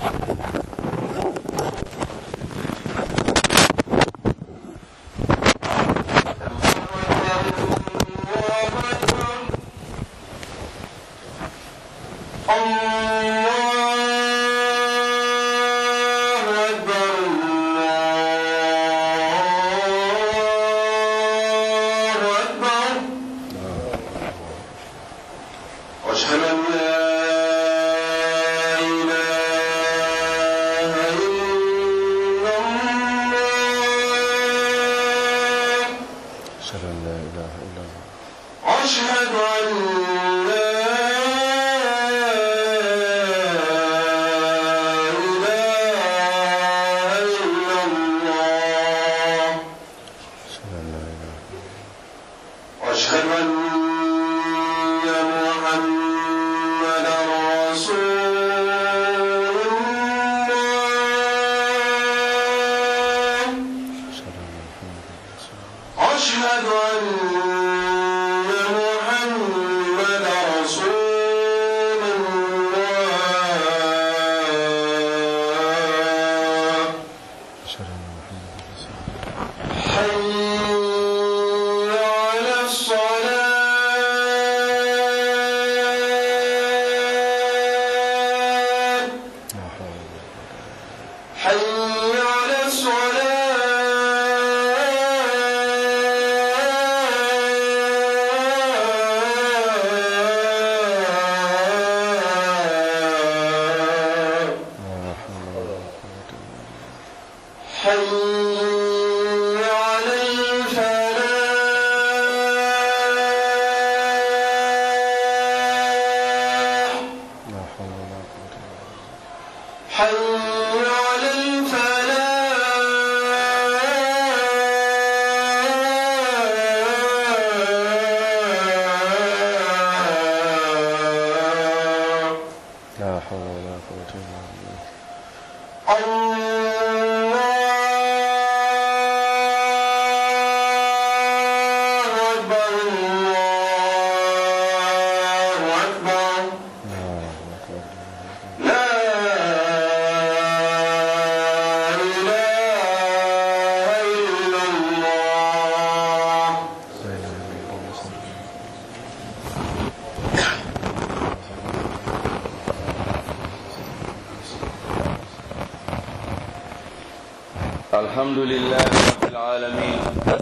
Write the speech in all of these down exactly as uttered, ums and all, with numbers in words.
الحمد لله رب العالمين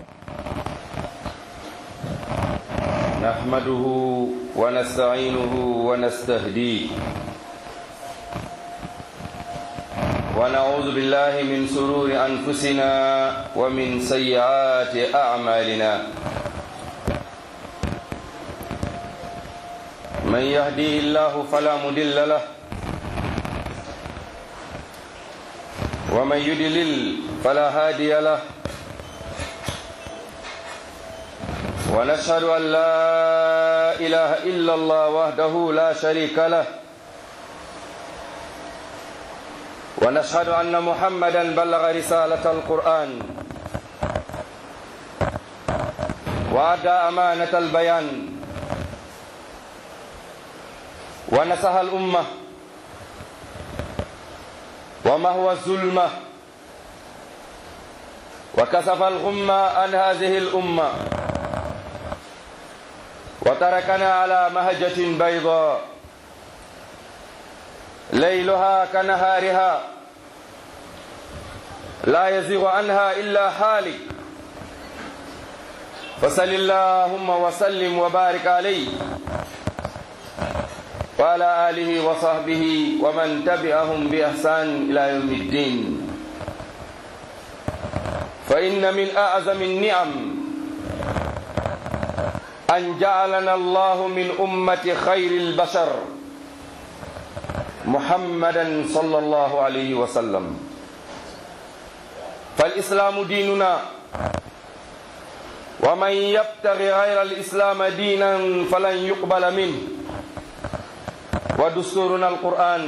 نحمده ونستعينه ونستهديه ونعوذ بالله من شرور أنفسنا ومن سيئات أعمالنا من يهديه الله فلا مضل له ومن يضلل فلا هادي له ونشهد أن لا إله إلا الله وحده لا شريك له ونشهد أن محمدا بلغ رسالة القرآن وأدى أمانة البيان ونصح الأمة ومهو الظلمة وكشف الغمة عن هذه الأمة وتركنا على مهجة بيضاء ليلها كنهارها لا يزيغ عنها إلا حالك فصل اللهم وسلم وبارك عليه وعلى آله وصحبه ومن تبعهم بإحسان إلى يوم الدين فإن من أعظم النعم أن جعلنا الله من أمة خير البشر محمدا صلى الله عليه وسلم فالإسلام ديننا ومن يبتغي غير الإسلام دينا فلن يقبل منه ودستورنا القرآن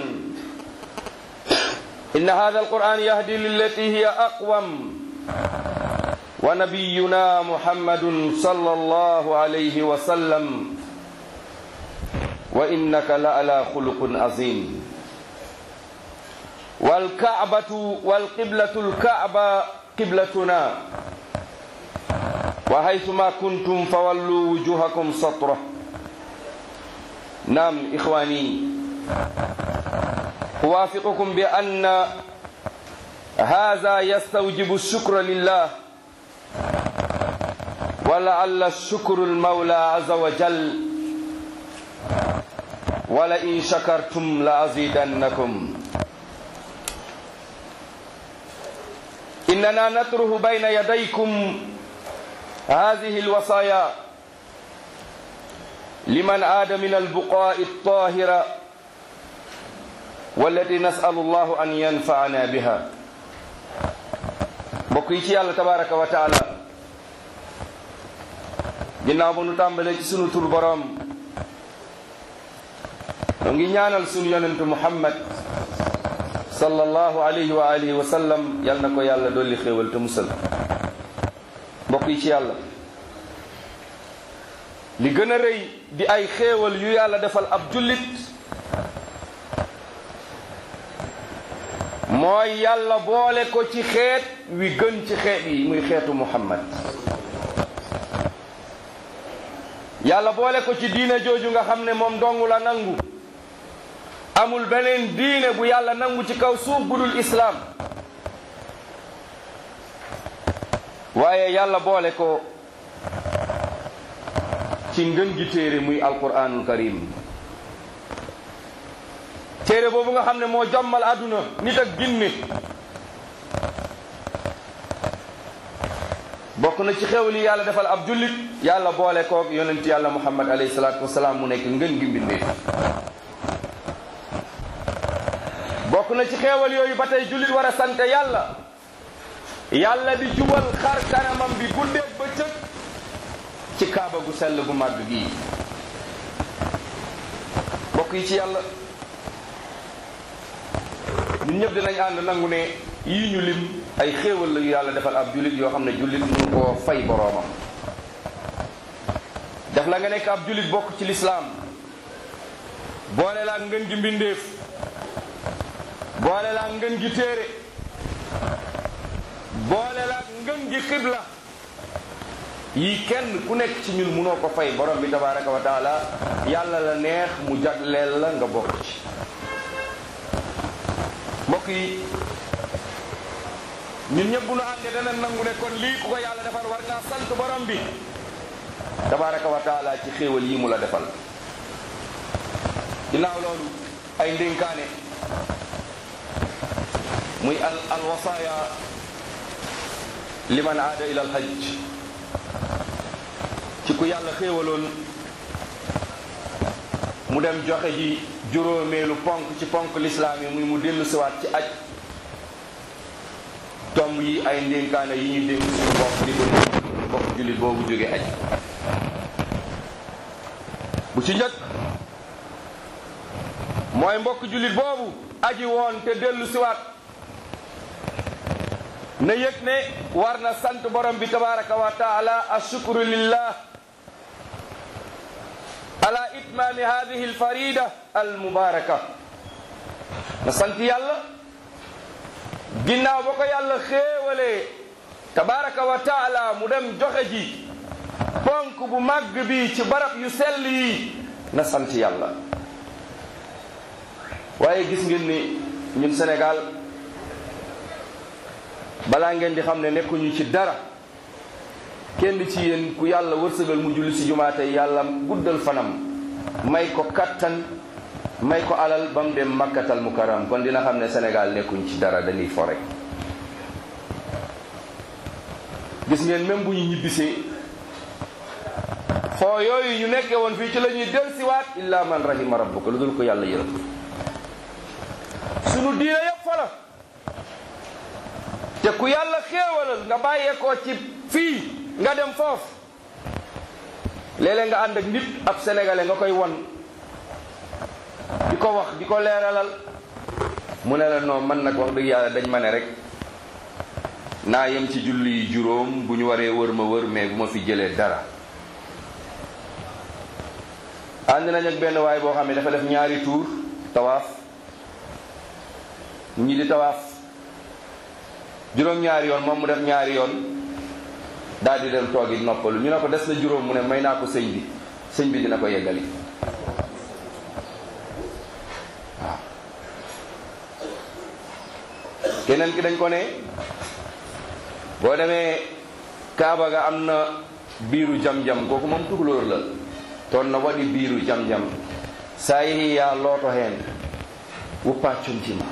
إن هذا القرآن يهدي للتي هي أقوم ونبينا محمد صلى الله عليه وسلم وإنك لعلى خلق عظيم والكعبة والقبلة الكعبة قبلتنا وحيثما كنتم فولوا وجوهكم شطره. نعم إخواني، أوافقكم بأن هذا يستوجب الشكر لله، ولعل الشكر المولى عز وجل ولئن شكرتم لأزيدنكم. إننا نتره بين يديكم هذه الوصايا لمن عاد من البقاء الطاهرة والتي نسأل الله أن ينفعنا بها. mbokk yi ci yàlla tabaraka wa taala, ginnaaw ba nu tàmbalee ci sunu tur boroom, ñu ngi ñaanal sunu yonentu Muhammad sallallahu alayhi wa alihi wa sallam, yal na ko yàlla dolli xéewal te musal. mbokk yi ci yàlla, li gën a rëy di ay xéewal yu yàlla defal ab jullit mooy yàlla boole ko ci xeet wi gën ci xeet yi, muy xeetu Muhammad. yàlla boole ko ci diine jooju nga xam ne moom dong la nangu, amul beneen diine bu yàlla nangu ci kaw suuf bu dul islaam. waaye yàlla boole ko ci ngën gi téere muy alquranul karim, téere boobu nga xam ne moo jommal àdduna nit ak ginne. bokk na ci xew li yàlla defal ab jullit, yàlla boole koog yonent yàlla muhammad alayhi salaatu wasalaam mu nekk ngën gi mbindee. bokk na ci xeewal yooyu ba tey jullit war a sant yàlla, yàlla di jubal xar kanamam bi guddeeg bëccëg ci kaaba gu sell gu màgg gii. bokk yi ci yàlla, ñun ñëpp dinañ ànd nangu ne yii ñu lim ay xéewal la yu yàlla defal ab jullit yoo xam ne jullit mënu koo fay boroomam. def la nga nekk ab jullit bokk ci lislaam, boole la ak ngën gi mbindeef, boole la ak ngën gi téere, boole la ak ngën gi xibla. yii kenn ku nekk ci ñun mënoo ko fay borom bi tabaraka wa taala, yàlla la neex mu jagleel la nga bokk ci. mbokk yi, ñun ñëpp bu nu àndee dana nangu ne kon lii ku ko yàlla defal war ngaa sant borom bi tabaraka wa taala ci xéewal yi mu la defal. ginnaaw loolu ay ndénkaane muy al al wasaaya liman aada ila al hajj, ci ku yàlla xéewaloon mu dem joxe ji juróomeelu ponk ci ponk lislaam yi, muy mu dellu siwaat ci aj. tomb yi ay ndénkaane yi ñu dénk suñu bopp di ko bokk jullit boobu jóge aj. bu ci njëkk mooy mbokk jullit boobu aji woon te dellu siwaat na yëg ne war na sant borom bi tabaraka wa taala, ashukru lillah ala itmaami hadihi alfarida almubaraka. na sant yàlla ginnaaw ba ko yàlla xéewalee tabaraka wa taala mu dem joxe ji ponk bu màgg bi ci barab yu sell yi, na sant yàlla. waaye gis ngeen ni ñun Sénégal, balaa ngeen di xam ne nekkuñu ci dara, kenn ci yéen ku yàlla wërsëgal mu julli ci jumaa tey, yàlla guddal fanam, may ko kattan, may ko alal ba mu dem makkatal mukarram, kon dina xam ne Sénégal nekkuñ ci dara, dañuy fo rek. gis ngeen même bu ñu ñibbisee foo yooyu ñu nekkee woon fii ci la ñuy dellusiwaat, illa man rahima rabbuka, lu dul ko yàlla yërëm. sunu diine yëpp fa la, te ku yàlla xéewalal nga bàyyeekoo ci fii nga dem foofu, léeg-léeg nga ànd ak nit ab sénégalais nga koy won, di ko wax di ko leeralal, mu ne la non man nag wax dëgg yàlla dañ ma ne rek naa yem ci julli yi juróom, bu ñu waree wër ma wër, mais bu ma fi jëlee dara. ànd nañ ak benn waay boo xam ne dafa def ñaari tuur tawaaf, ñi di tawaaf juróom-ñaari yoon moom mu def ñaari yoon daal di dem toogi noppalu. ñu ne ko des na juróom, mu ne may naa ko sëñ bi sëñ bi dina ko yeggali. waaw keneen ki dañ ko ne boo demee Kaaba ga am na biiru jam-jam, kooku moom tukulóor la, toon na waɗi biiru jam-jam sa yehi ya looto heen wuppa contima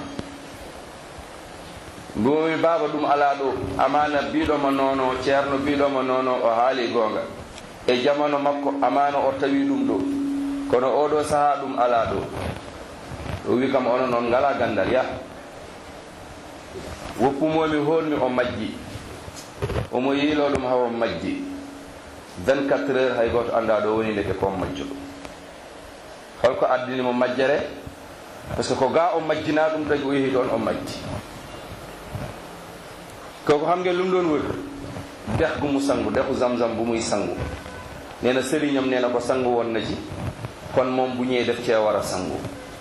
mbumi baaba ɗum ala ɗo amana biɗoma noono ceerno biɗoma noono o haali goonga e jamano makko amana o tawi ɗum ɗo kono oɗo saha ɗum ala ɗo o wi kam ono noon ngala gandal ya woppumomi honmi o majji omo yiilo ɗum hawo majji vingt-quatre heures hay goto anda ɗo woni ndeke kon majjo holko addinimo majjere par ce que ko ga o majjina ɗum tagi o yehi ɗon o majji koko xam ngeen lu mu doon wër dex gu mu sangu dexu zamzam bu muy sangu nee na sëriñam nee na ko sangu woon na ci kon moom bu ñëwee def cee war a sangu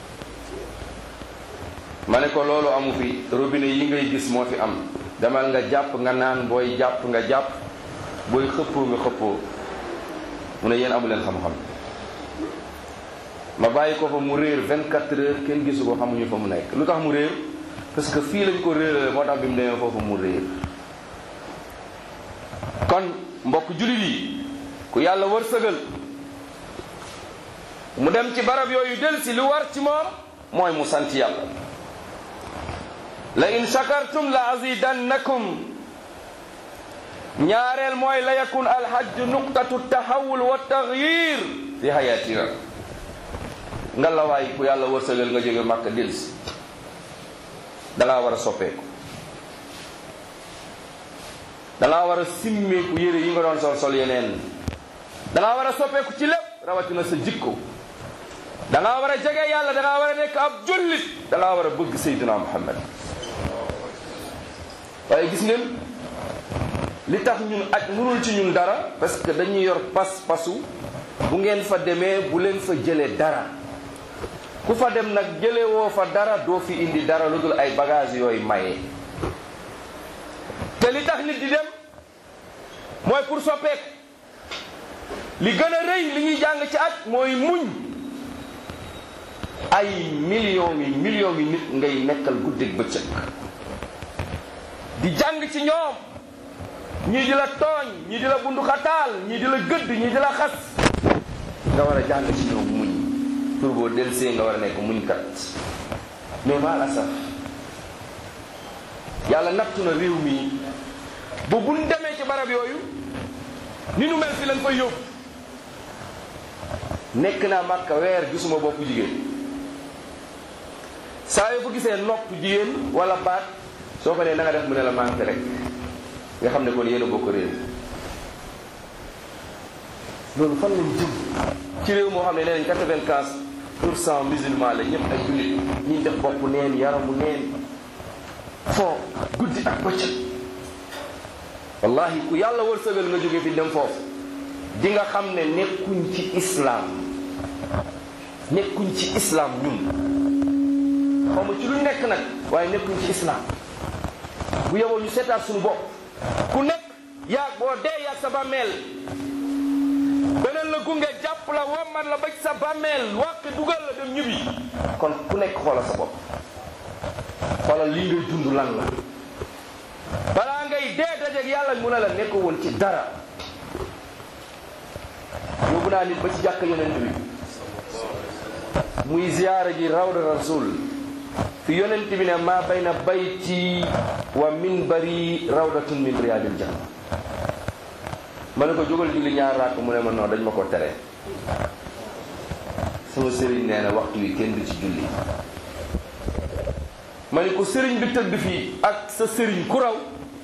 ma ne ko loolu amu fi robinet yi ngay gis moo fi am demal nga jàpp nga naan booy jàpp nga jàpp booy xëppoo nga xëppoo mu ne yéen amu leen xam-xam ma bàyyi ko fa mu réer vingt-quatre heures kenn gisu ko xamuñu fa mu nekk lu tax mu réer parce que fii lañ ko réerale moo tax bi mu demee foofu mu réer kon mbokk jullit yi ku yàlla wërsëgal mu dem ci barab yooyu del si lu war ci moom mooy mu sant yàlla la in shakartum la azidannakum ñaareel mooy la yakun alhajj nuqtatu tahawul wa taghyir fi hayatina nga la waay ku yàlla wërsëgal nga jóge Màkka del si dangaa war a soppeeku dangaa war a simmeeku yére yi nga doon sol sol yeneen dangaa war a soppeeku ci lépp rawatina sa jikko dangaa war a jege yàlla dangaa war a nekk ab jullit dangaa war a bëgg Seydina Muhammad waaye gis ngeen li tax ñun aj mënul ci ñun dara parce que dañuy yor pas pasu bu ngeen fa demee bu leen fa jëlee dara ku fa dem nag jële woo fa dara doo fi indi dara lu dul ay bagage yooyu maye te li tax nit di dem mooy pour soppeeku li gën a rëy li ñuy jàng ci at mooy muñ ay millions yi millions yi nit ngay nekkal guddeeg bëccëg di jàng ci ñoom ñii di la tooñ ñii di la bunduxataal ñii di la gëdd ñii di la xas nga war a jàng ci ñoom muñ pour boo delsee nga war a nekk muñkat mais maa la sax yàlla nattu na réew mi bu buñ demee ci barab yooyu ni nu mel fi lañ koy yóbbu nekk naa Makka weer gisuma boppu jigéen saa yoo fa gisee nopp jigéen wala baat soo ko nee na nga def mu ne la manqué rek nga xam ne kon yéen a bokk réew loolu fan lañ jëm ci réew moo xam ne nee nañ quatre-vingt-quinze pour cent musulman la ñëpp ay jullit ñi def bopp neen yaramu neen foo guddi ak bëccëg wallahi ku yàlla wërsëgal nga jóge fi dem foofu di nga xam ne nekkuñ ci islam nekkuñ ci islam ñun xaw ma ci lu nekk nag waaye nekkuñ ci islam bu yeboo ñu seetaat suñu bopp ku nekk yaa boo dee yaa sa bàmmeel beneen la gunge jàpp la wammat la ba ci sa bàmmeel wàq dugal la dem ñibbi kon ku nekk xoolal sa bopp xoolal lii ngay dund lan la balaa ngay dee dajeeg yàlla mu ne la nekk woon ci dara yóbbu naa nit ba ci jàkk yonent bi muy ziyaara ji rawda rasul fi yonent bi ne maa bayna bayti wa minbari rawdatun min riyadil janna ma ne ko jógal julli ñaar rakk mu ne ma non dañ ma ko tere sama sëriñ nee na waxtu wi kenn du ci julli ma ne ko sëriñ bi tëdd fii ak sa sëriñ ku raw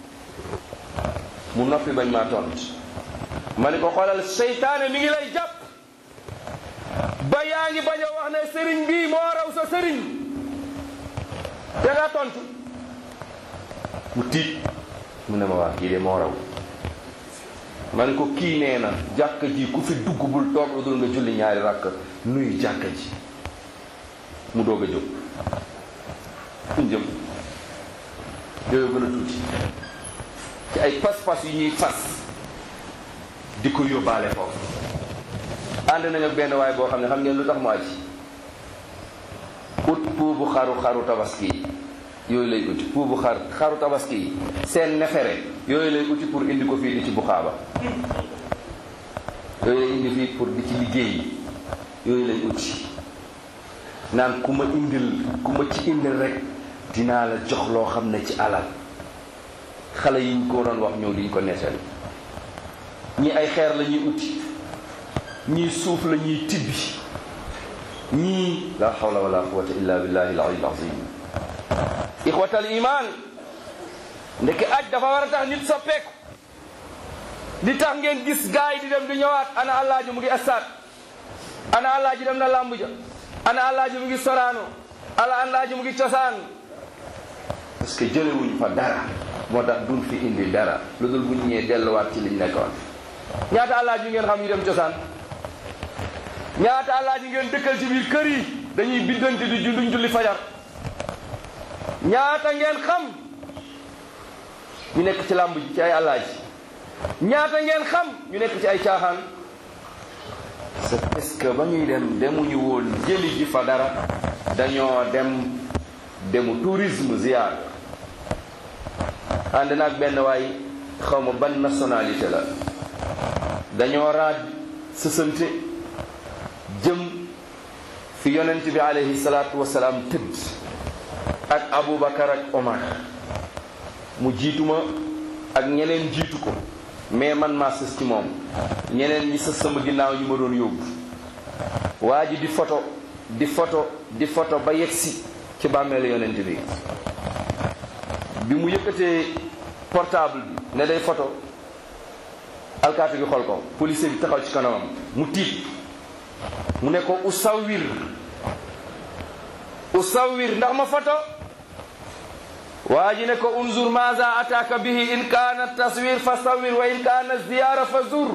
mu noppi bañ maa tont ma ne ko xoolal seytaane mi ngi lay jàpp ba yaa ngi bañ a wax ne sëriñ bii moo raw sa sëriñ te nga tontu mu tiit mu ne ma waa kii de moo raw ma ne ko kii nee na jàkka ji ku fi dugg bul toog lu dul nga julli ñaari rakk nuyu jàkka ji mu doog a jóg fu ñu jëm yooyu gën a tuuti ci ay pas-pas yu ñuy fas di ko yóbbaale foofu. ànd nañu ak benn waay boo xam ne xam ngeen lu tax mu aji ut puubu xaru xaru tabaski yi yooyu lay uti puubu xar xaru tabaski yi seen nefere yooyu lay uti pour indi ko fii di ci buxaaba yooyu lay indi fii pour di ci liggéey yooyu lay uti naan ku ma indil ku ma ci indil rek dinaa la jox loo xam ne ci alal xale yi ñu ko doon wax ñëw diñ ko nettali ñii ay xeer la ñuy uti ñii suuf la ñuy tibbi ñii la hawla wala quwwata illa billahi al-aliyyil azim. ixwatal iman ndeke aj dafa war a tax nit soppeeku li tax ngeen gis gaay di dem di ñëwaat ana Alaaji mu ngi stade ana Alaaji dem na lamb ja ana Alaaji mu ngi Sorano ala Alaaji mu ngi cosaan parce que jëlewuñ fa dara moo tax duñ fi indi dara lu dul bu ñu ñëwee delluwaat ci liñ nekkoon. ñaata Alaaji ngeen xam ñu dem cosaan ñaata Alaaji ngeen dëkkal ci biir kër yi dañuy biddanti di duñ julli fajar ñaata ngeen xam ñu nekk ci làmb ji ci ay Alaaji ñaata ngeen xam ñu nekk ci ay caaxaan c'est parce que ba ñuy dem demuñu woon jëli ji fa dara dañoo dem demu tourisme ziar ànd naag benn waay xaw ma ban nationalité la dañoo raaj sësante jëm fi yonent bi alayhi salaatu wasalaam tëdd ak Aboubacar ak Omar mu jiituma ak ñeneen jiitu ko mais man maa sës ci moom ñeneen ñi sës sama ginnaaw ñu ma doon yóbbu waa ji di photo di photo di photo ba yegsi ci bàmmeelu yonent bi bi mu yëkkatee portable bi ne day photo alkaati bi xool ko policier bi taxaw ci kanamam mu tiit mu ne ko usawir usawir ndax ma photo waa ji ne ko unzur maza ataka bihi in kaana taswir fa sawir wa in kaana ziyara fa zur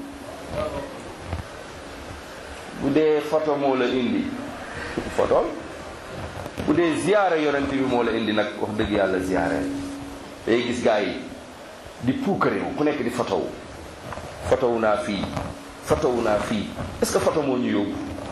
bu dee photo moo la indi photo bu dee ziyaara yonent bi moo la indi nag wax dëgg yàlla ziyaara day gis gaa yi di puukarewu ku nekk di photo wu photo wu naa fii photo wu naa fii est-ce que photo moo ñu yóbbu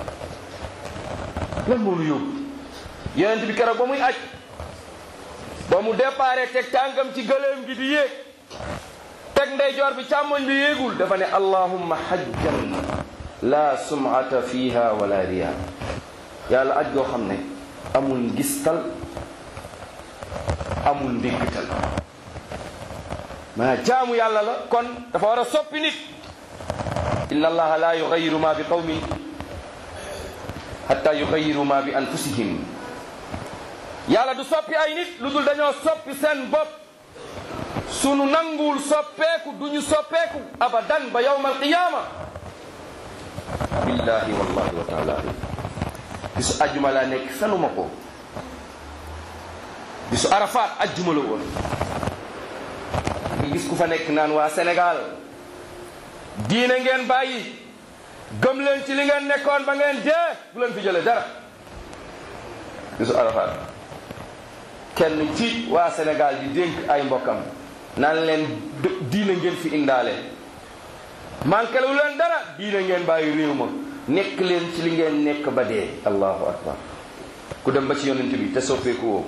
lan moo ñu yóbbu yonent bi keroog ba muy aj ba mu déparé teg tànkam ci gëléem gi di yéeg teg ndeyjoor bi càmmoñ bi yéegul dafa ne allahumma hajjan la sum'ata fiha wala riya yàlla aj goo xam ne amul ngistal amul ndéggtal maa jaamu yàlla la kon dafa war a soppi nit inna allaha la yughayyiru ma bi qawmin hatta yughayyiru ma bi anfusihim yàlla du soppi ay nit lu dul dañoo soppi seen bopp sunu nanguwul soppeeku duñu soppeeku abadan ba yawm alqiyama billahi wallahi wa taala bisu ajjuma laa nekk fenuma ko bisu arafaat ajjuma la woon nga gis ku fa nekk naan waa Sénégal diine ngeen bàyyi gëm leen ci li ngeen nekkoon ba ngeen dee bu leen fi jële dara bisu arafaat kenn ci waa Sénégal di dénk ay mbokkam naan leen diine ngeen fi indaale manqué lu leen dara diine ngeen bàyyi réew ma nekk leen ci li ngeen nekk ba dee allahu akbar ku dem ba ci yonent bi te soppeeku woo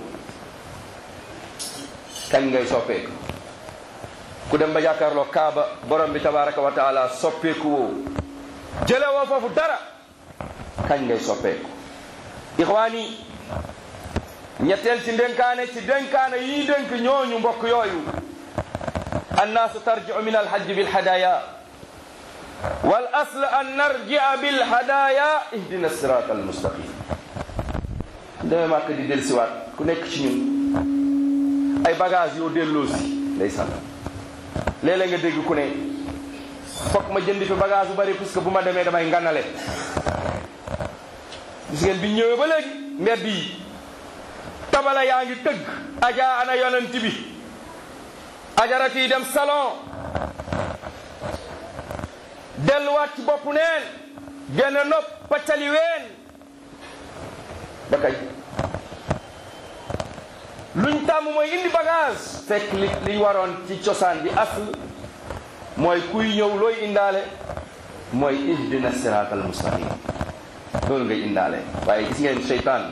kañ ngay soppeeku ku dem ba jàkkaarloo kaaba borom bi tabaraka wa taala soppeeku woo jële woo foofu dara kañ ngay soppeeku ixwaani ñetteel ci ndénkaane ci dénkaane yi dénk ñooñu mbokk yooyu annaasu tarji'u min alhajj bilhadaya wal asl an narji'a bilhadaya ihdina sirata almustaqim demee màkk di del siwaat ku nekk ci ñun ay bagage yoo delloo si lay sànn léeg-léeg nga dégg ku ne fokk ma jëndi fi bagage bu bari parce que bu ma demee damay nganale gis ngeen bi ñëwee ba léegi mbedd yi tabala yaa ngi tëgg aja ana yonent bi ajarat yi dem salon delluwaat ci boppu neen génn nopp paccali ween ba kay luñ tàmm mooy indi bagage fekk li li waroon ci cosaan bi asl mooy kuy ñëw looy indaale mooy ihdina siraatal mustaqim loolu ngay indaale. waaye gis ngeen seytaan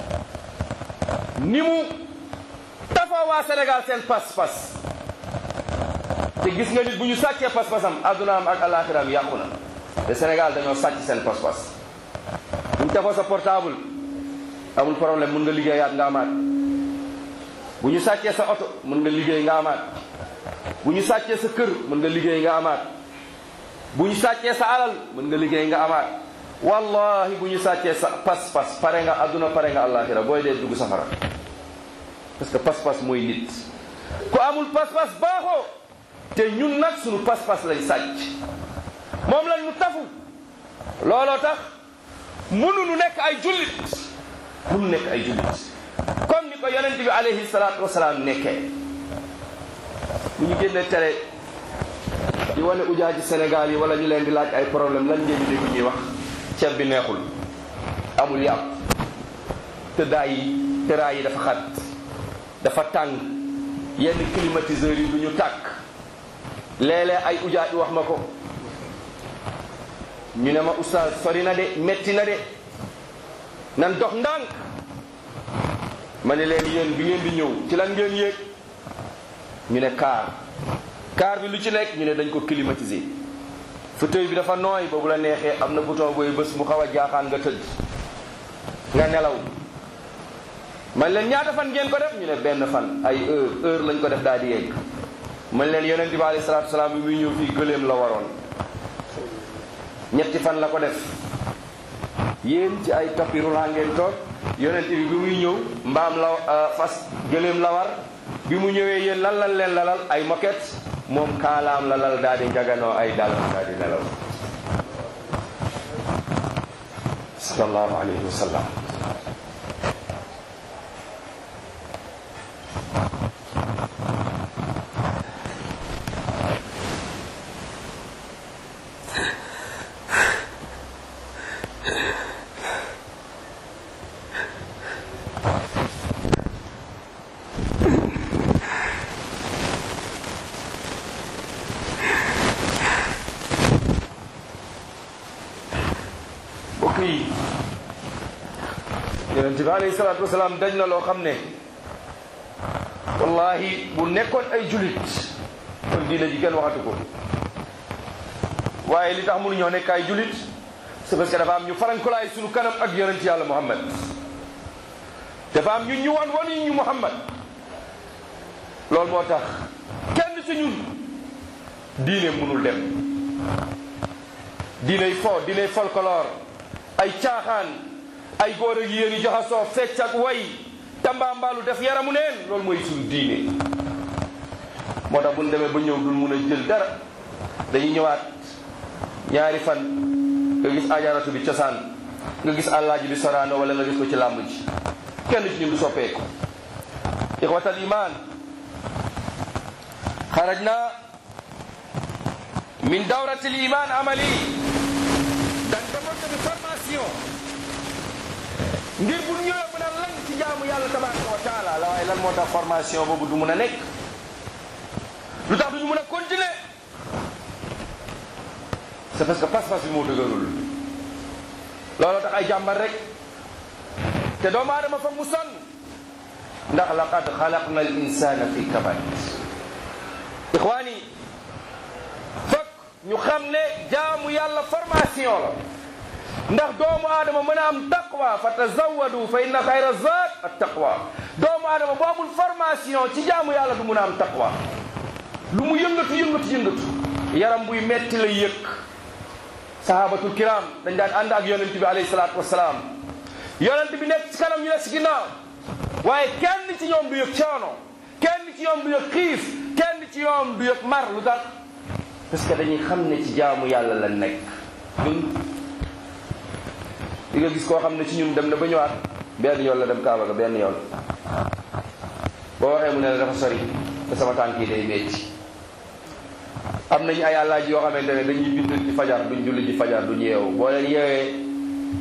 ni mu tafa waa Sénégal seen pas-pas te gis nga nit bu ñu sàccee pas-pasam addunaam ak alaxiraam yàqu na. te Sénégal dañoo sàcc seen pas-pas bu ñu tafoo sa portable amul problème mun nga liggéeyaat nga amaat. bu ñu sàccee sa oto mën nga liggéey nga amaat. bu ñu sàccee sa kër mën nga liggéey nga amaat. bu ñu sàccee sa alal mën nga liggéey nga amaat. wallahi bu ñu sàccee sa pas-pas pare nga adduna pare nga àllaaxira booy dee dugg safara. parce que pas-pas mooy nit. ku amul pas-pas baaxoo. te ñun nag suñu pas-pas lañ sàcc. moom lañ ñu tafu. looloo tax mënuñu nekk ay jullit. mënu nekk ay jullit. comme ni ko yonent bi alayhi salaatu wasalaam nekkee. bu ñu génnee télé di wane ujaaji Sénégal yi wala ñu leen di laaj ay problème lan ngeen di dégg ñuy wax ceeb bi neexul amul yàpp tëddaay yi tëraay yi dafa xat dafa tàng yenn climatiseurs yi du ñu tàkk léeg-léeg ay ujaaji wax ma ko ñu ne ma oustaz sori na de metti na de nan dox ndànk ma ne leen yéen bi ngeen di ñëw ci lan ngeen yéeg ñu ne kaar kaar bi lu ci nekk ñu ne dañ ko climatiser fauteuil bi dafa nooy boobu la neexee am na bouton booy bés mu xaw a jaaxaan nga tëdd nga nelaw man leen ñaata fan ngeen ko def ñu ne benn fan ay heure heure lañ ko def daal di yegg man leen yonent bi alayhi salaatu salaam bi muy ñëw fii gëléem la waroon ñetti fan la ko def yéen ci ay tapis roulant ngeen toog yonent bi bi muy ñëw mbaam la fas gëléem la war bi mu ñëwee yéen lan lan leen lalal ay moquette moom kaalaam la lal daal di njaganoo ay dalam daal di nelaw sallallahu alayhi wa sallam. yonent bi alayhi salaatu wasalaam dañ na loo xam ne wallahi bu nekkoon ay julit kon diina ji kenn waxatu ko waaye li tax mënuñoo nekk ay julit c'est parce que dafa am ñu farankulaay suñu kanam ak yonent yàlla Muhammad dafa am ñun ñu wan wan ñu Muhammad loolu moo tax kenn ci ñun diine mënul dem diiney fo diiney folklore ay caaxaan ay góor ak yéen yi joxasoo fecc ak way tambaambaalu def yaramu neen loolu mooy suñu diine moo tax bu ñu demee ba ñëw dul mun a jël dara dañuy ñëwaat ñaari fan nga gis ajaratu bi cosaan nga gis àllaaji bi soraano wala nga gis ko ci làmb ji kenn ci ñun du soppeeku ixwatal iman xarajna min dawratil iman amali dañ demoon de formation ngir bu ñëwee mën a lang ci jaamu yàlla tabaraka wa taala la waaye lan moo tax formation boobu du mun a nekk lu tax duñu mun a continuer c'est parce que pas-pas bi moo dëgërul looloo tax ay jàmbar rek te doomu aadama fa mu sonn ndax laqad xalaqna al insana fi kabad ixwaani fokk ñu xam ne jaamu yàlla formation la ndax doomu aadama mën a am taqwa fa tazawadu fa inna xayra zaad at taqwa doomu aadama bu amul formation ci jaamu yàlla du mun a am taqwa lu mu yëngatu yëngatu yëngatu yaram buy metti la yëg sahabatul kiram dañ daan ànd ak yonent bi alayhi salaatu wasalaam yonent bi nekk ci kanam ñu ne si ginnaaw waaye kenn ci ñoom du yëg coono kenn ci ñoom du yëg xiif kenn ci ñoom du yëg mar lu tax parce que dañuy xam ne ci jaamu yàlla la nekk ñun di nga gis koo xam ne ci ñun dem na ba ñëwaat benn yoon la dem Kaaba ga benn yoon boo waxee mu ne la dafa sori te sama tànk yi day metti am nañu ay àllaaji yoo xamante ne dañuy bind ci fajar duñ julli ci fajar duñ yeewu boo leen yeewee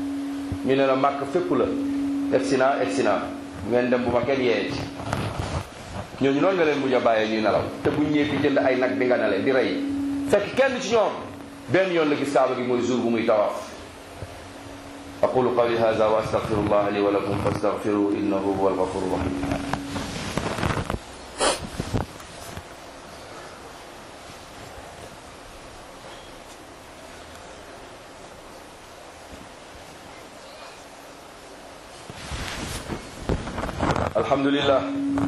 ñu ne la màkk fépp la egsi naa egsi naa ngeen dem bu ma kenn yeewee ci ñooñu noonu nga leen mujj a bàyyee ñuy nelaw te buñ ñëwee fi jënd ay nag di nga nale di rey fekk kenn ci ñoom benn yoon la gis kaaba gi mooy jour bu muy tawaaf. aqulu qawli hadha wa astaghfirullah li wa lakum fastaghfiruhu innahu huwal ghafurur rahim. alhamdulillah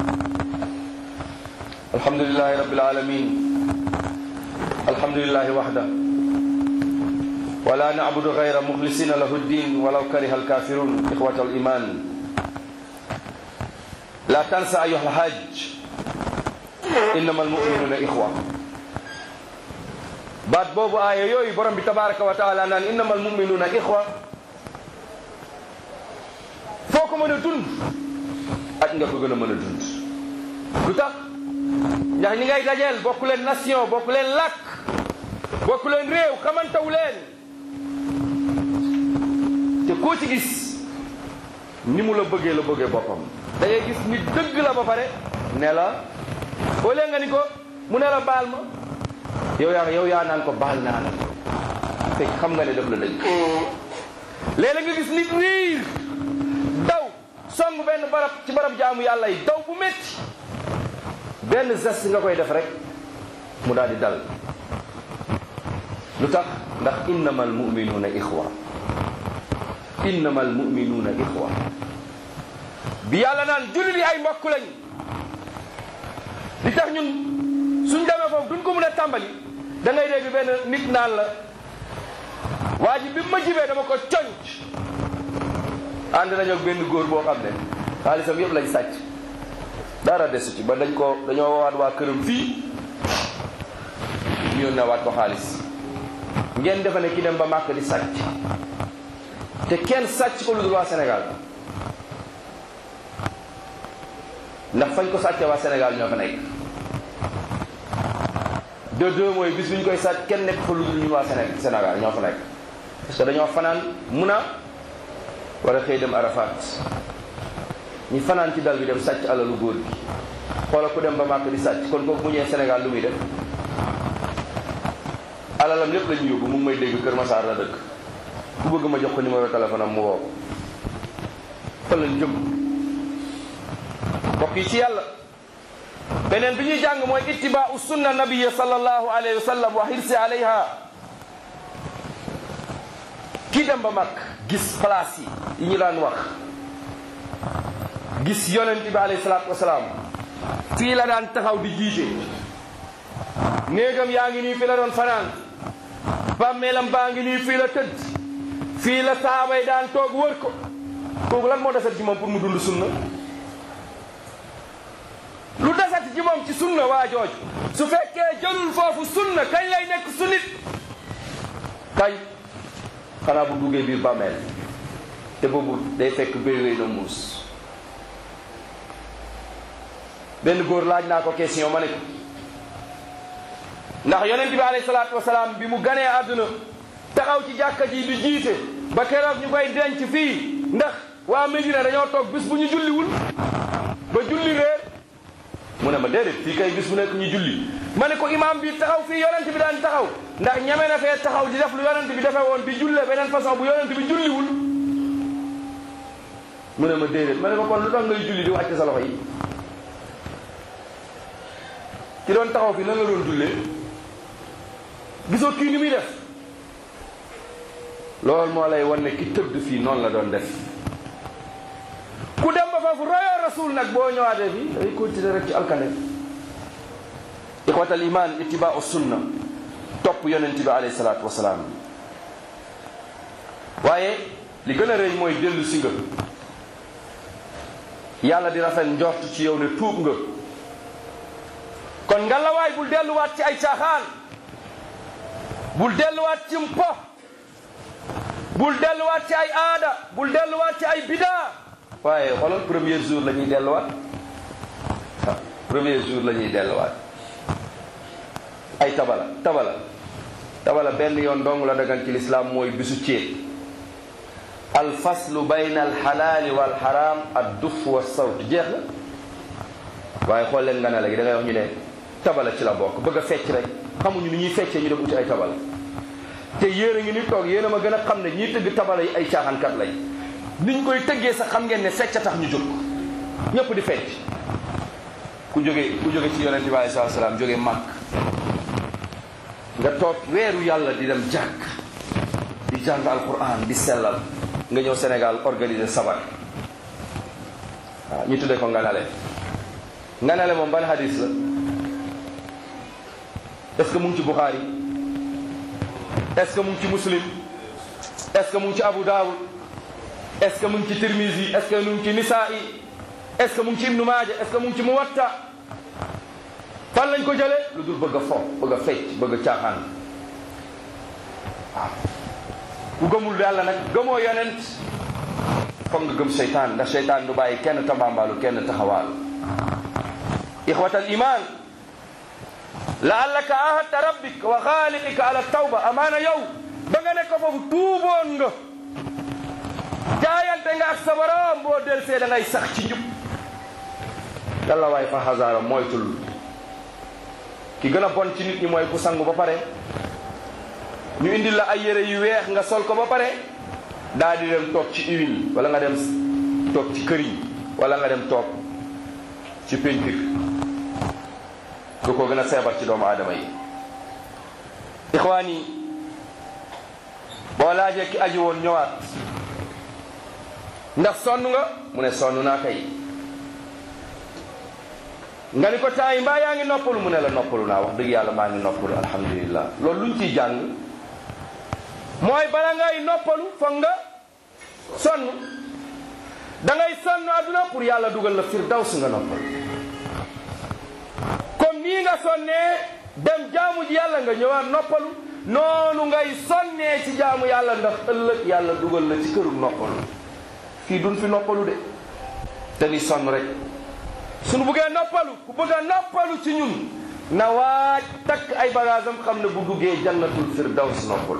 alhamdulillahi rabbil alamin alhamdulillahi wahda wala na'budu ghayra mukhlisina lahu ad-din walaw kariha al-kafirun. ikhwata al-iman la tansa ayyuha al-hajj innama al-mu'minuna ikhwa. baat boobu aaya yooyu borom bi tabaraka wa taala naan innama al-mu'minuna ikhwa foo ko mën a dund ak nga ko gën a mën a dund. lu tax ndax ñi ngay dajeel bokku leen nation bokku leen làkk bokku leen réew xamantawu leen te koo ci gis ni mu la bëggee la bëggee boppam. da ngay gis nit dëgg la ba pare ne la boo leen nga ni ko mu ne la baal ma yow yaa yow yaa naan ko baal naa la fekk xam nga ne def la dëgg. léeg-léeg nga gis nit riir daw song benn barab ci barab jaamu yàlla yi daw bu métti benn geste nga koy def rek mu daal di dal. lu tax ndax innamal mu'minuuna ixwa innamal mu'minuuna ixwa bi yàlla naan jullit yi ay mbokk lañ li tax ñun suñ demee foofu duñ ko mën a tàmbali da ngay dégg benn nit naan la waa ji bi ma jibee dama ko conc ànd nañu ak benn góor boo xam ne xaalisam yëpp lañ sàcc dara desu ci ba dañ ko dañoo woowaat waa këram fii ñu yónnee waat ko xaalis. ngeen defe ne ki dem ba màkk di sàcc te kenn sàcc ko lu dul waa Sénégal ndax fañ ko sàccee waa Sénégal ñoo fa nekk. de deux mooy bis bi ñu koy sàcc kenn nekk fa lu dul ñu waa Sénégal ñoo fa nekk parce que dañoo fanaan Muna war a xëy dem Arafat ñu fanaan ci dal bi dem sàcc alalu góor gi xoola ku dem ba màkk di sàcc kon kooku mu ñëwee Sénégal lu muy def alalam lépp la ñu yóbbu mu ngi may dégg Kër Massar la dëkk ku bëgg ma jox ko numéro téléphone am mu woo ko fan lañ jëm mbokk yi ci yàlla. beneen bi ñuy jàng mooy ittibaa'u sunna nabiyyi sallallahu alayhi wa sallam wa hirsi alayha. kii dem ba mag gis place yi yi ñu daan wax gis yonent bi alayhi salaatu wasalaam fii la daan taxaw di jiite néegam yaa ngi nii fi la doon fanaan bàmmeelam baa ngi nii fii la tëdd fii la sahaaba yi daan toog wër ko kooku lan moo desat ci moom pour mu dund sunna lu desat ci moom ci sunna waa jooju su fekkee jëlul foofu sunna kañ lay nekk sunnit kañ xanaa bu duggee biir bàmmeel te boobu day fekk béy wéy na muus. benn góor laaj naa ko question ma ne ko ndax yonent bi alayhi salaatu wasalaam bi mu ganee àdduna taxaw ci jàkka ji di jiite ba keroog ñu koy denc fii ndax waa Medina dañoo toog bis bu ñu julliwul ba julli réer mu ne ma déedéet fii kay bis bu nekk ñu julli ma ne ko imaam bi taxaw fii yonent bi daan taxaw ndax ñeme na fee taxaw di def lu yonent bi defee woon di jullee beneen façon bu yonent bi julliwul mu ne ma déedéet ma ne ko kon lu tax ngay julli di wàcc sa loxo yi ki doon taxaw fii nan la doon jullee gisoo kii ni muy def loolu moo lay wan ne ki tëdd fii noonu la doon def ku dem ba foofu royoo rasul nag boo ñëwaatee fii day continuer rek ci alkane. ixwatal iman ittibaa'u sunna topp yonent bi alayhi salaatu wasalaam waaye li gën a rëy mooy dellu si nga yàlla di rafet njort ci yow ne tuub nga kon ngalawaay bul delluwaat ci ay caaxaan bul delluwaat ci mpo bul delluwaat ci ay aada bul delluwaat ci ay bidaa waaye xoolal premier jour la ñuy delluwaat waaw premier jour la ñuy delluwaat ay tabala tabala tabala benn yoon dong la dagan ci lislaam mooy bisu céet al faslu bayna al xalaali wal xaraam ad duf wa sawt jeex la waaye xool leen nganale gi da ngay wax ñu ne tabala ci la bokk bëgg a fecc rek xamuñu ni ñuy feccee ñu dem uti ay tabala te yéen a ngi ni toog yéen a ma gën a xam ne ñiy tëgg tabala yi ay caaxaankat lañ niñ koy tëggee sax xam ngeen ne fecc tax ñu jóg ñëpp di fecc ku jóge ku jóge ci yonente bi alayhi salaam jóge Màkk nga toog weeru yàlla di dem jàkk di jàng alquran di sellal nga ñëw Sénégal organiser sabar waaw ñu tuddee ko nganale nganale moom ban hadis la est-ce que mu ngi ci Bukhari est-ce que mu ngi ci Muslim est-ce que mu ngi ci Abu Dawud est-ce que mu ngi ci Tirmizi est-ce que mu ngi ci Nisa'i est-ce que mu ngi ci Ibnu Maaja est-ce que mu ngi ci Muwatta fan lañ ko jëlee lu dul bëgg a fo bëgg a fecc bëgg a caaxaan waaw ku gëmul yàlla nag gëmoo yonent foog nga gëm seytaan ndax seytaan du bàyyi kenn tambambaalu kenn taxawaalu ixwatal iman laallaka ahadta rabbik wa xaaliqika ala tawba amaana yow ba nga nekk foofu tuuboon nga jaayante nga ak sa borom boo del see da ngay sax ci njub yàlla waay fa xasaara moytul ki gën a bon ci nit ñi mooy ku sangu ba pare ñu indil la ay yére yu weex nga sol ko ba pare daal di dem toog ci huile wala nga dem toog ci këriñ wala nga dem toog ci peinture du ko gën a seebar ci doomu aadama yi ixwaan yi boo laajee ki aji woon ñëwaat ndax sonn nga mu ne sonn naa kay nga ni ko temps yi mbaa yaa ngi noppalu mu ne la noppalu naa wax dëgg yàlla maa ngi noppalu alhamdulillah loolu luñ ciy jàng mooy bala ngay noppalu foog nga sonn da ngay sonn àdduna pour yàlla dugal la firdaws nga noppalu comme nii nga sonnee dem jaamu ji yàlla nga ñëwaat noppalu noonu ngay sonnee ci jaamu yàlla ndax ëllëg yàlla dugal la ci këru noppalu fii duñ fi noppalu de te ni sonn rek suñu buggee noppalu ku bëgg a noppalu ci ñun na waaj takk ay bagaasam xam ne bu duggee jannatul firdaws noppalu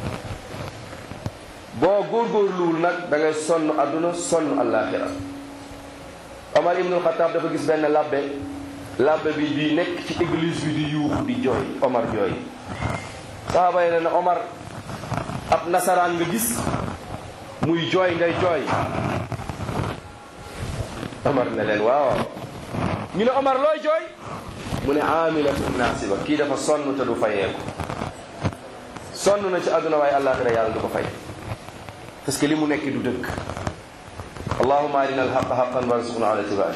boo góorgóorluwul nag da ngay sonn adduna sonn àllaaxira Omar ibnul Xataab dafa gis benn labbe labbe bi di nekk ci église bi di yuux di jooy Omar jooy saxaaba yi ne na Omar ab nasaraan nga gis muy jooy ngay jooy Omar ne leen waaw ñu ne Omar looy jooy mu ne aamilatun naasiba kii dafa sonn te du fayeeku sonn na ci àdduna waaye àllaaxira yàlla du ko fay parce que li mu nekk du dëgg allahumma arina alhaqa haqan warzuqna ala ittiba'i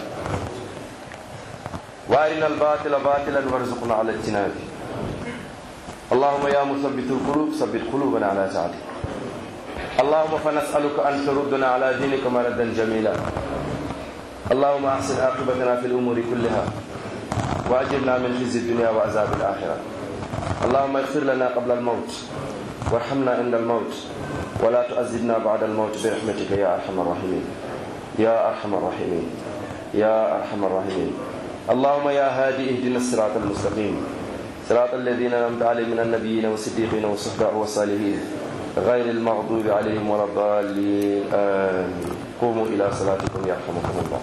wa arina albatila batilan warzuqna ala ijtinabi allahumma ya musabbitu alqulub sabbit qulubana ala ta'atik allahumma fa nas'aluka an taruddana ala dinika maradan jamila allahumma ahsin aqibatana fi al-umuri kullaha wa ajirna min khizyi ad-dunya wa azab al-akhirah allahumma ighfir lana qabla al-maut warhamna inda al-maut ولا تؤذبنا بعد الموت برحمتك يا أرحم الراحمين يا أرحم الراحمين يا أرحم الراحمين اللهم يا هادي اهدنا الصراط المستقيم صراط الذين أنعمت عليهم من النبيين والصديقين والشهداء والصالحين غير المغضوب عليهم ولا الضالين آمين قوموا إلى صلاتكم يرحمكم الله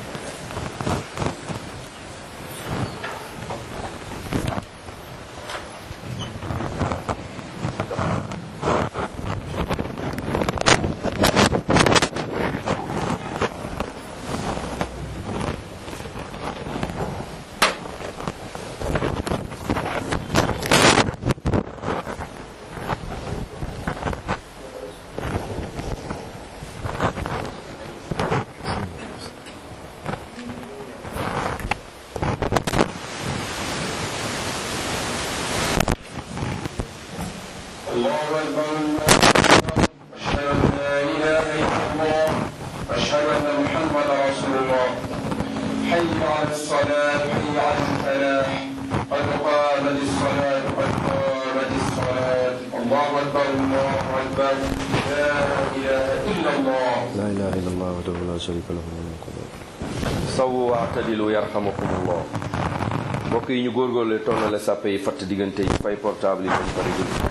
sawu waatadilu yarhamukumullah mbokk yi ñu góorgóorlu tollale sàppe yi fatt diggante yi fay portable yi dañ bari guddi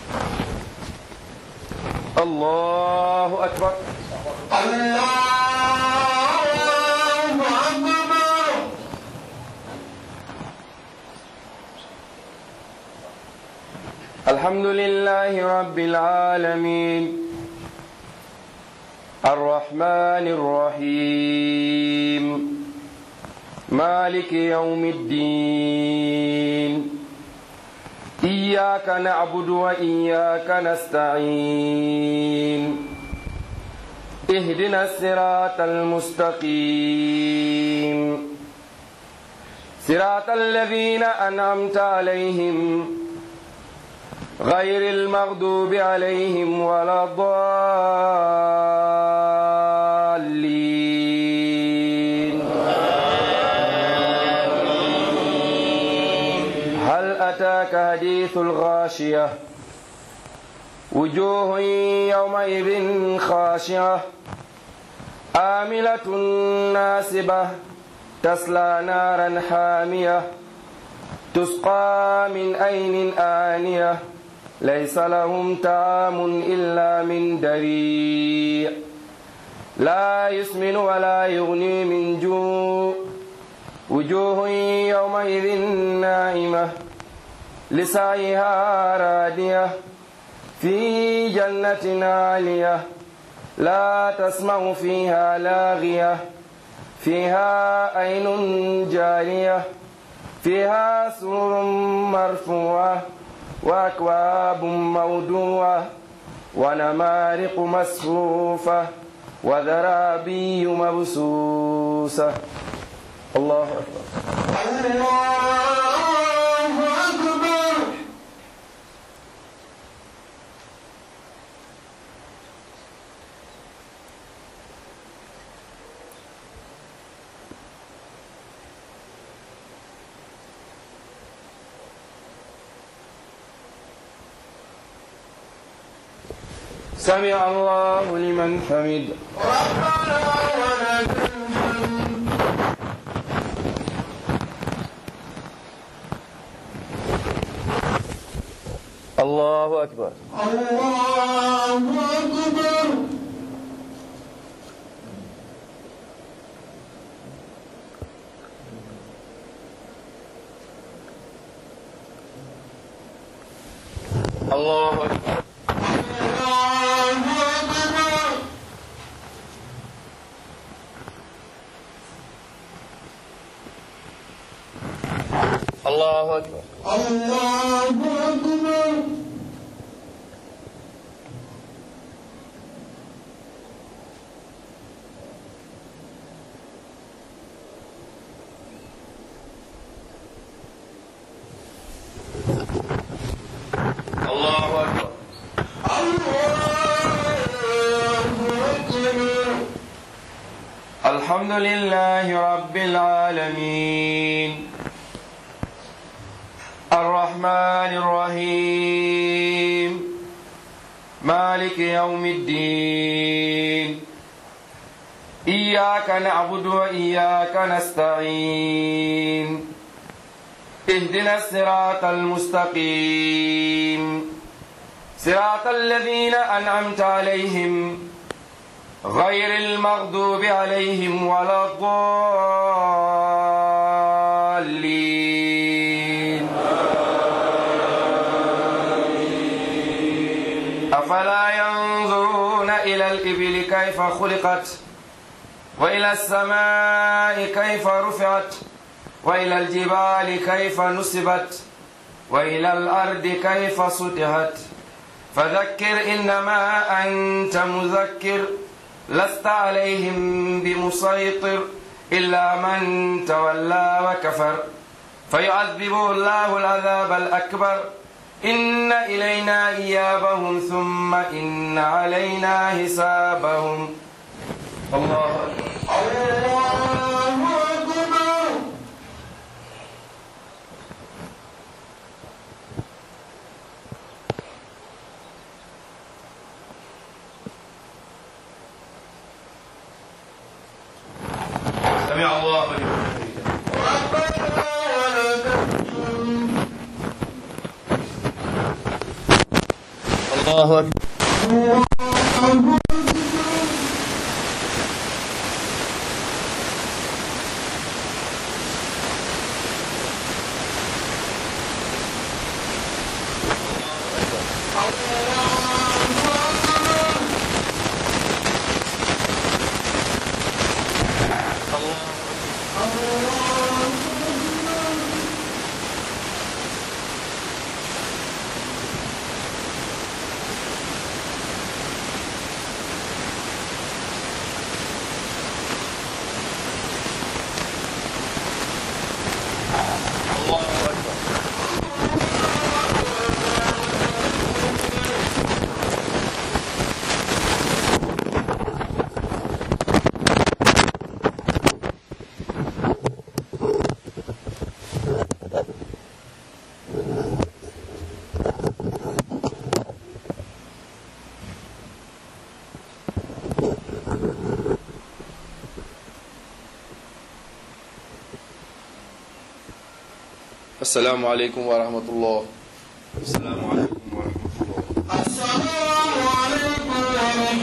allahu akbar allahu akbar الحمد لله رب العالمين الرحمن الرحيم مالك يوم الدين إياك نعبد وإياك نستعين اهدنا الصراط المستقيم صراط الذين أنعمت عليهم غير المغضوب عليهم ولا الضالين هل أتاك حديث الغاشية وجوه يومئذ خاشعة عاملة ناصبة تصلى نارا حامية تسقى من عين آنية ليس لهم طعام إلا من ضريع لا يسمن ولا يغني من جوع وجوه يومئذ ناعمة لسعيها راضية في جنة عالية لا تسمع فيها لاغية فيها عين جارية فيها سرر مرفوعة وأكواب موضوعة ونمارق مصفوفة وزرابي مبثوثة الله أكبر الله أكبر سمع الله لمن حمد ربنا ولك الحمد الله أكبر الله أكبر الله أكبر الله أكبر الله أكبر الله أكبر الحمد لله رب العالمين الرحمن الرحيم مالك يوم الدين إياك نعبد وإياك نستعين اهدنا الصراط المستقيم صراط الذين أنعمت عليهم غير المغضوب عليهم ولا الضالين أفلا ينظرون إلى الإبل كيف خلقت وإلى السماء كيف رفعت وإلى الجبال كيف نصبت وإلى الأرض كيف سطحت فذكر إنما أنت مذكر لست عليهم بمسيطر إلا من تولى وكفر فيعذبه الله العذاب الأكبر إن إلينا إيابهم ثم إن علينا حسابهم الله الله أكبر سمع الله لمن حمده الله أكبر Assalamu alaikum wa rahmatullah. Assalamu alaikum.